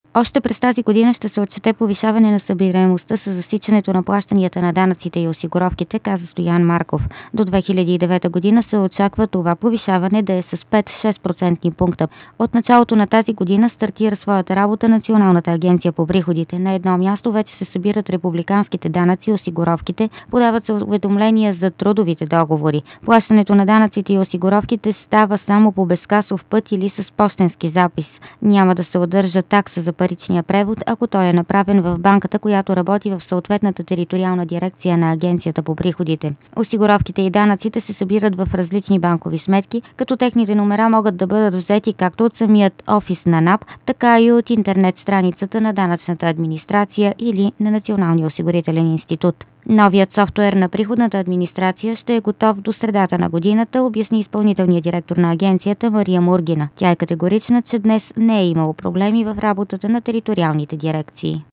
Още през тази година ще се отчете повишаване на събираемостта с засичането на плащанията на данъците и осигуровките, каза Стоян Марков. До 2009 година се очаква това повишаване да е с 5-6% пункта. От началото на тази година стартира своята работа Националната агенция по приходите. На едно място вече се събират републиканските данъци и осигуровките, подават се уведомления за трудовите договори. Плащането на данъците и осигуровките става само по безкасов път или с пощенски запис. Няма да се удържа такса за паричния превод, ако той е направен в банката, която работи в съответната териториална дирекция на Агенцията по приходите. Осигуровките и данъците се събират в различни банкови сметки, като техните номера могат да бъдат взети както от самият офис на НАП, така и от интернет страницата на данъчната администрация или на Националния осигурителен институт. Новият софтуер на приходната администрация ще е готов до средата на годината, обясни изпълнителният директор на агенцията Мария Мургина. Тя е категорична, че днес не е имало проблеми в работата на териториалните дирекции.